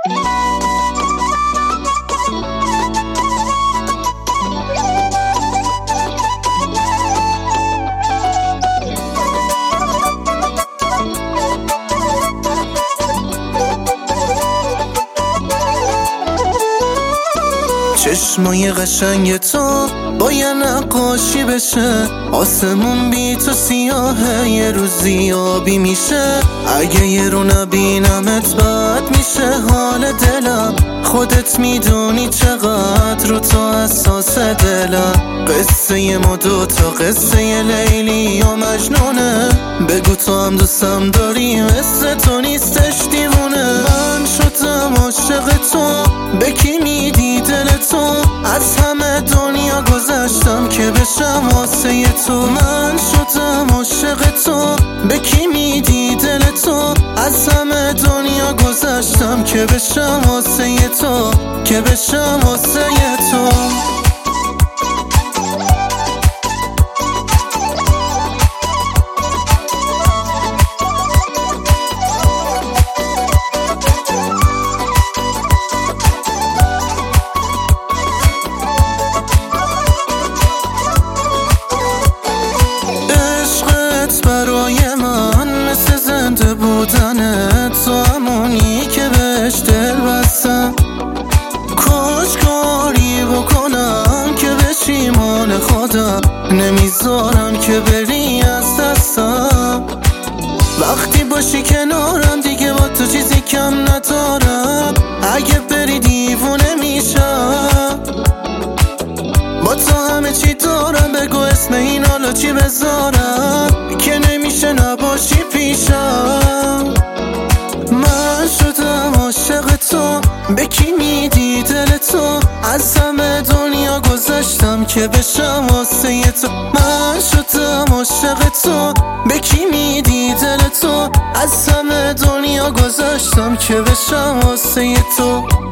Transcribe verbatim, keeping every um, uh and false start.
چشمای قشنگ تو باید نقاشی بشه، آسمون بی تو سیاهه یه روزی آبی میشه. اگه یه رو نبینمت بد میشه حال دلم، خودت میدونی چقدر رو تو اساس دلم. قصه ما دوتا قصه لیلی و مجنونه، بگو تو هم دوستم داری مثل تو نیستش دیوونه. من شدم عاشق تو، به کی میدی دل تو؟ از همه دنیا گذشتم که بشم واسه تو. من شدم عاشق تو، به کی میدی دل تو؟ از همه دنیا گذشتم که بشم واسه تو، که بشم واسه تو. برای من مثل زنده بودنه، تو همونی که بهش دل بستم. کاش کاری بکنم که بشی مال خودم، نمیذارم که بری از دستم. وقتی باشی کنارم دیگه با تو چیزی کم ندارم، اگه بری دیوونه میشم. با تو همه چی دارم، بگو اسم این حالا چی بذارم که نمیشه نباشی پیشم. من شدم عاشق تو، به کی میدی دل تو؟ از همه دنیا گذشتم که بشم واسه تو. من شدم عاشق تو، به کی میدی دل تو؟ از همه دنیا گذشتم که بشم واسه تو.